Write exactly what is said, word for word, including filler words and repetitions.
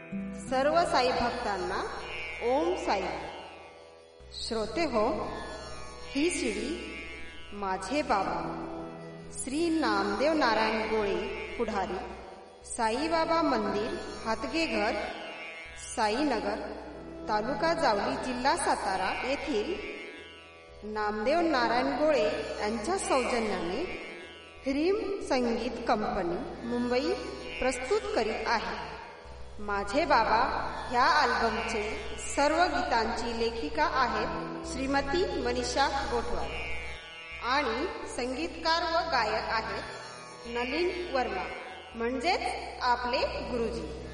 सर्व साई भक्तांना ओम साई. श्रोते हो, ही सीडी माझे बाबा श्री नामदेव नारायण गोळे पुढारी, साईबाबा मंदिर, हातगेघर, साईनगर, तालुका जावली, जिल्हा सातारा येथील नामदेव नारायण गोळे यांच्या सौजन्याने ह्रीम संगीत कंपनी मुंबई प्रस्तुत करीत आहे. माझे बाबा ह्या अल्बमचे सर्व गीतांची लेखिका आहेत श्रीमती मनीषा गोठवार आणि संगीतकार व गायक आहेत नलिन वर्मा, म्हणजेच आपले गुरुजी.